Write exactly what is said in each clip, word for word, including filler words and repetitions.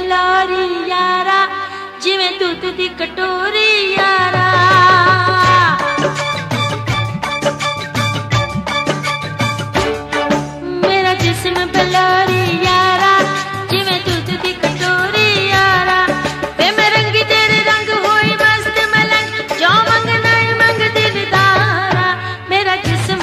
बलारी यारा जिवें दूध दी कटोरी यारा। मेरा जिस्म बलारी यारा जिवें दूध दी कटोरी यारा। वे मैं रंगी तेरे रंग होई मस्त मलंग जो मंग नहीं मंग दिलदारा। मेरा जिस्म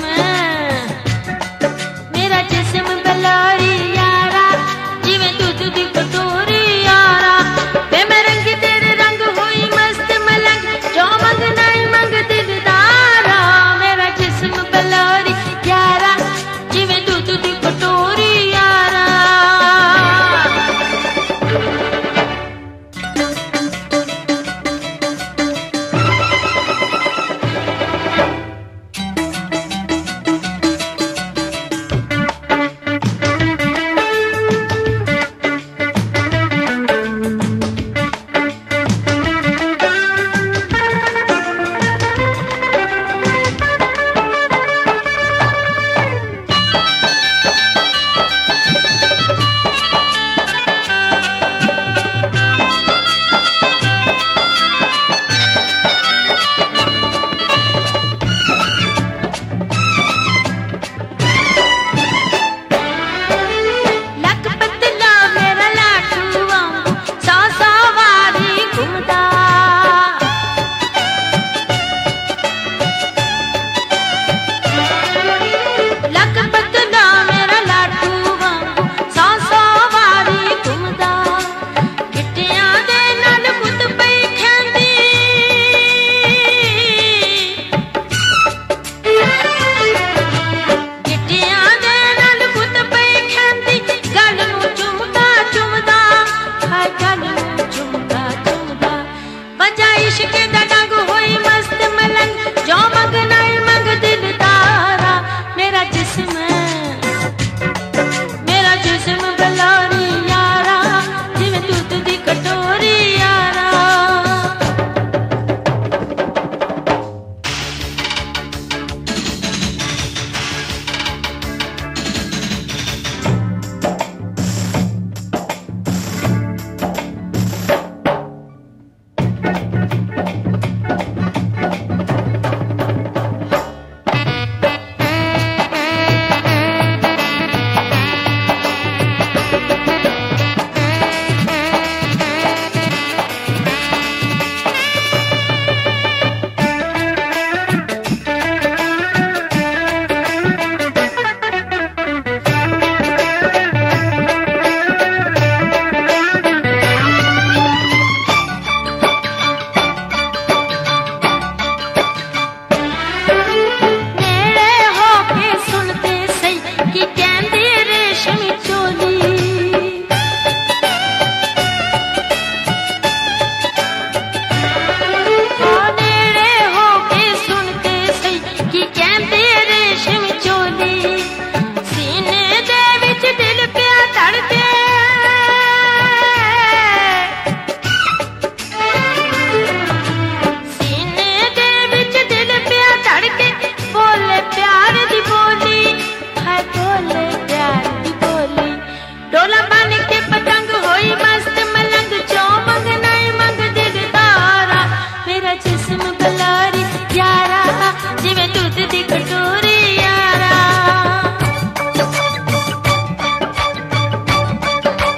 मेरा जिस्म बलारी यारा जिवें दूध दी कटोरी यारा। वे मैं रंगी तेरे रंग होई मस्त मलंग जो मंग नहीं मंग दिलदारा। मेरा जिस्म बलारी यारा जिवें दूध दी कटोरी यारा।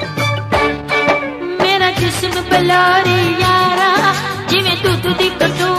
बलारी यारा जिवें दूध दी कटोरी।